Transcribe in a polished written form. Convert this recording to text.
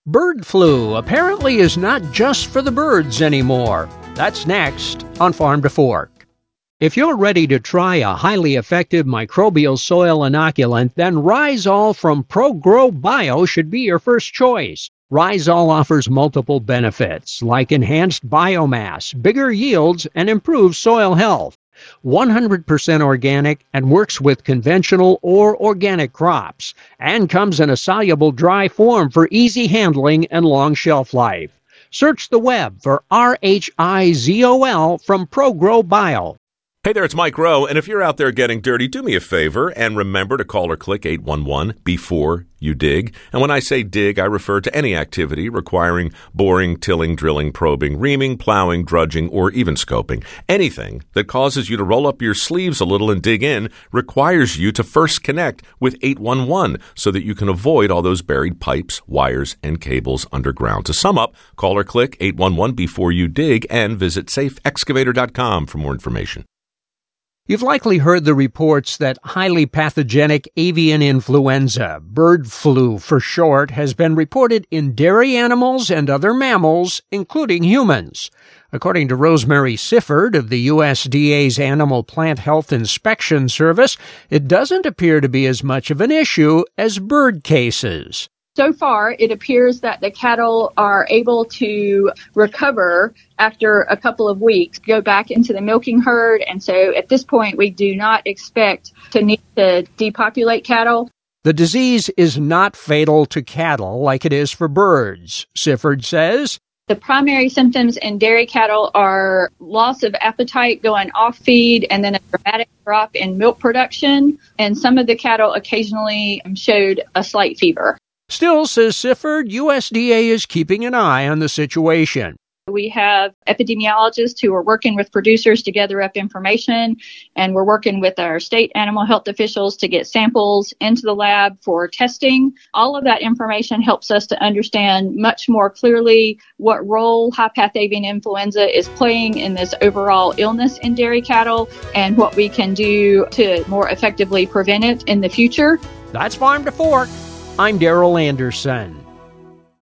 Bird flu apparently is not just for the birds anymore. That's next on Farm to Fork. If you're ready to try a highly effective microbial soil inoculant, then Rhizol from ProGrow Bio should be your first choice. Rhizol offers multiple benefits like enhanced biomass, bigger yields, and improved soil health. 100% organic and works with conventional or organic crops, and comes in a soluble dry form for easy handling and long shelf life. Search the web for RHIZOL from ProGrow Bio. Hey there, it's Mike Rowe, and if you're out there getting dirty, do me a favor and remember to call or click 811 before you dig. And when I say dig, I refer to any activity requiring boring, tilling, drilling, probing, reaming, plowing, drudging, or even scoping. Anything that causes you to roll up your sleeves a little and dig in requires you to first connect with 811 so that you can avoid all those buried pipes, wires, and cables underground. To sum up, call or click 811 before you dig and visit safeexcavator.com for more information. You've likely heard the reports that highly pathogenic avian influenza, bird flu for short, has been reported in dairy animals and other mammals, including humans. According to Rosemary Sifford of the USDA's Animal Plant Health Inspection Service, it doesn't appear to be as much of an issue as bird cases. So far, it appears that the cattle are able to recover after a couple of weeks, go back into the milking herd. And so at this point, we do not expect to need to depopulate cattle. The disease is not fatal to cattle like it is for birds, Sifford says. The primary symptoms in dairy cattle are loss of appetite going off feed and then a dramatic drop in milk production. And some of the cattle occasionally showed a slight fever. Still, says Sifford, USDA is keeping an eye on the situation. We have epidemiologists who are working with producers to gather up information, and we're working with our state animal health officials to get samples into the lab for testing. All of that information helps us to understand much more clearly what role high-path avian influenza is playing in this overall illness in dairy cattle and what we can do to more effectively prevent it in the future. That's Farm to Fork. I'm Darrell Anderson.